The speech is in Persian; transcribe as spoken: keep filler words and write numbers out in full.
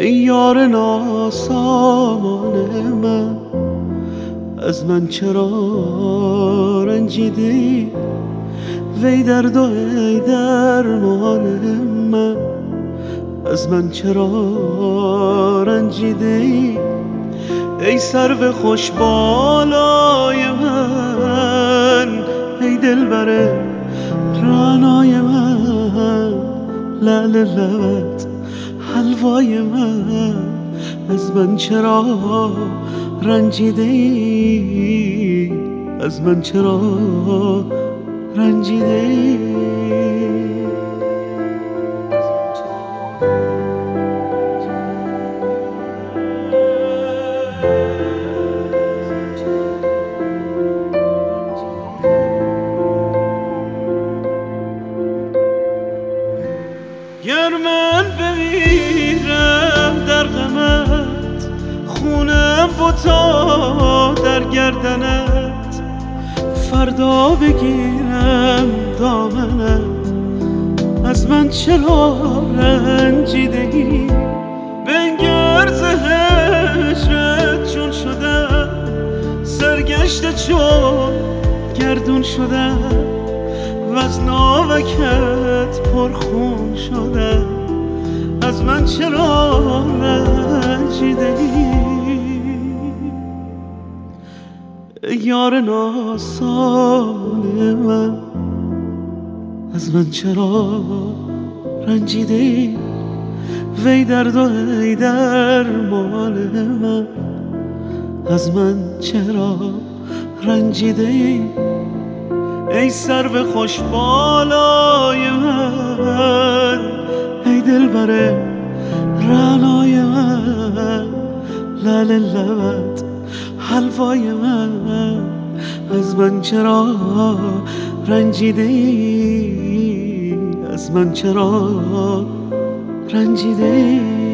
ای یار ناسامان من، از من چرا رنجیدی؟ وی درد و ای درمان من، از من چرا رنجیدی؟ ای سرو خوش بالای من، ای دلبر رعنای من، لعل لبت حلوای من، از من چرا رنجیدی؟ از من چرا رنجیدی؟ گر من بمیرم در غمت، خونم بتا در گردنت، فردا بگیرم دامنت، از من چرا رنجیدی؟ بنگر ز هجرت چون شدم، سرگشته چون گردون شدم، وز ناوکت پرخون شدم، از من چرا رنجیدی؟ ای یار ناسان من، از من چرا رنجیدی؟ وی درد و ای درمان من، از من چرا رنجیدی؟ ای سرو خوش بالای من، ای دلبر رعنای من، لعل لبت حلوای من، از من چرا رنجیدی؟ از من چرا رنجیدی؟